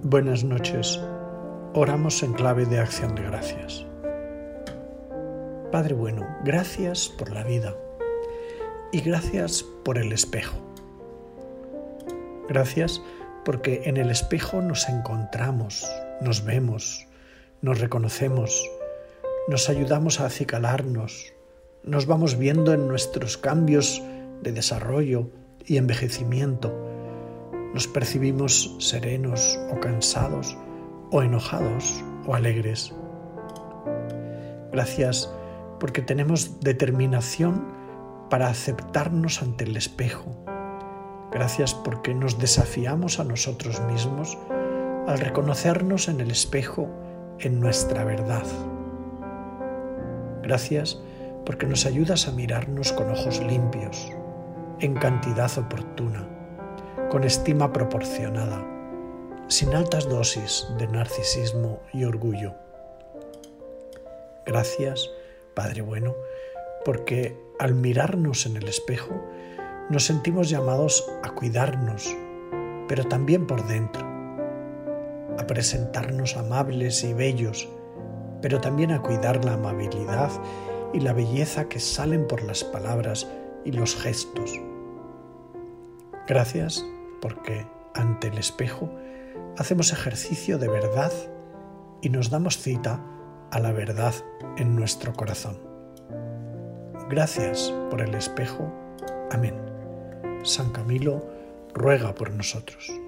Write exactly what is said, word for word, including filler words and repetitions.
Buenas noches. Oramos en clave de acción de gracias. Padre bueno, gracias por la vida y gracias por el espejo. Gracias porque en el espejo nos encontramos, nos vemos, nos reconocemos, nos ayudamos a acicalarnos, nos vamos viendo en nuestros cambios de desarrollo y envejecimiento. Nos percibimos serenos o cansados, o enojados o alegres. Gracias porque tenemos determinación para aceptarnos ante el espejo. Gracias porque nos desafiamos a nosotros mismos al reconocernos en el espejo en nuestra verdad. Gracias porque nos ayudas a mirarnos con ojos limpios, en cantidad oportuna, con estima proporcionada, sin altas dosis de narcisismo y orgullo. Gracias, Padre bueno, porque al mirarnos en el espejo nos sentimos llamados a cuidarnos, pero también por dentro, a presentarnos amables y bellos, pero también a cuidar la amabilidad y la belleza que salen por las palabras y los gestos. Gracias porque ante el espejo hacemos ejercicio de verdad y nos damos cita a la verdad en nuestro corazón. Gracias por el espejo. Amén. San Camilo ruega por nosotros.